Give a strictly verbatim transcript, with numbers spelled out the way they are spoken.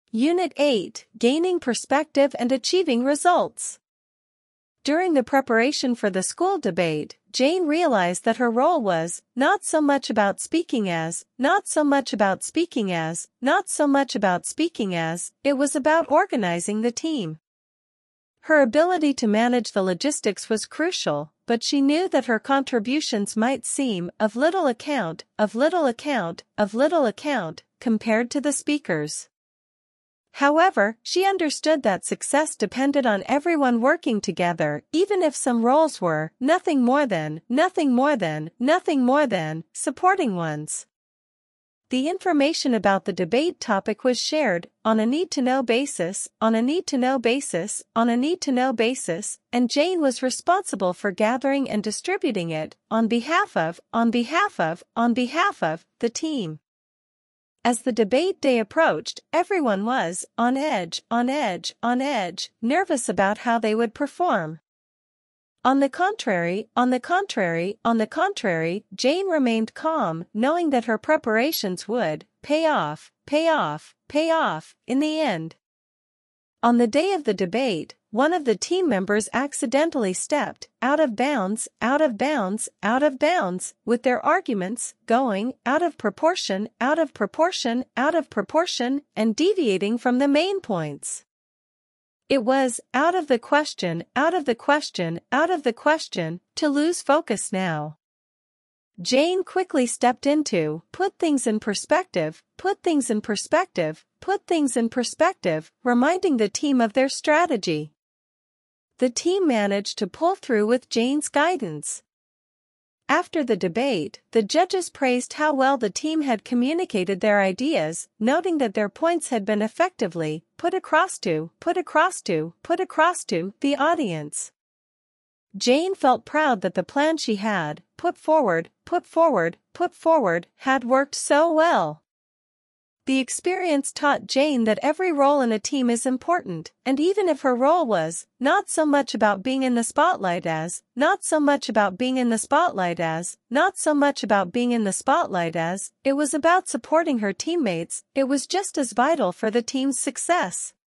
Unit eight, Gaining Perspective and Achieving Results. During the preparation for the school debate, Jane realized that her role was not so much about speaking as, not so much about speaking as, not so much about speaking as, it was about organizing the team. Her ability to manage the logistics was crucial, but she knew that her contributions might seem of little account, of little account, of little account, compared to the speakers. However, she understood that success depended on everyone working together, even if some roles were nothing more than, nothing more than, nothing more than, supporting ones. The information about the debate topic was shared, on a need-to-know basis, on a need-to-know basis, on a need-to-know basis, and Jane was responsible for gathering and distributing it, on behalf of, on behalf of, on behalf of, the team. As the debate day approached, everyone was on edge, on edge, on edge, nervous about how they would perform. On the contrary, on the contrary, on the contrary, Jane remained calm, knowing that her preparations would pay off, pay off, pay off, in the end. On the day of the debate, one of the team members accidentally stepped out of bounds, out of bounds, out of bounds, with their arguments going out of proportion, out of proportion, out of proportion, and deviating from the main points. It was out of the question, out of the question, out of the question, to lose focus now. Jane quickly stepped into, put things in perspective, put things in perspective, put things in perspective, reminding the team of their strategy. The team managed to pull through with Jane's guidance. After the debate, the judges praised how well the team had communicated their ideas, noting that their points had been effectively put across to, put across to, put across to the audience. Jane felt proud that the plan she had put forward, put forward, put forward, had worked so well. The experience taught Jane that every role in a team is important, and even if her role was not so much about being in the spotlight as, not so much about being in the spotlight as, not so much about being in the spotlight as, it was about supporting her teammates, it was just as vital for the team's success.